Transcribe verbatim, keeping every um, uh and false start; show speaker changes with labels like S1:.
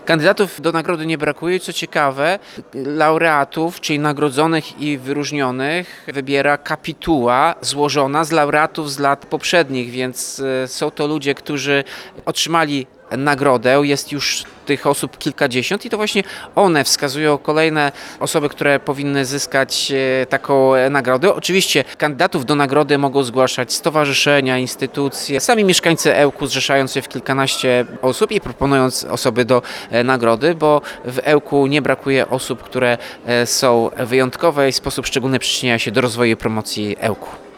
S1: Kandydatów do nagrody nie brakuje. Co ciekawe, laureatów, czyli nagrodzonych i wyróżnionych, wybiera kapituła złożona z laureatów z lat poprzednich, więc są to ludzie, którzy otrzymali nagrodę. Jest już tych osób kilkadziesiąt i to właśnie one wskazują kolejne osoby, które powinny zyskać taką nagrodę. Oczywiście kandydatów do nagrody mogą zgłaszać stowarzyszenia, instytucje, sami mieszkańcy Ełku, zrzeszając się w kilkanaście osób i proponując osoby do nagrody, bo w Ełku nie brakuje osób, które są wyjątkowe i w sposób szczególny przyczyniają się do rozwoju i promocji Ełku.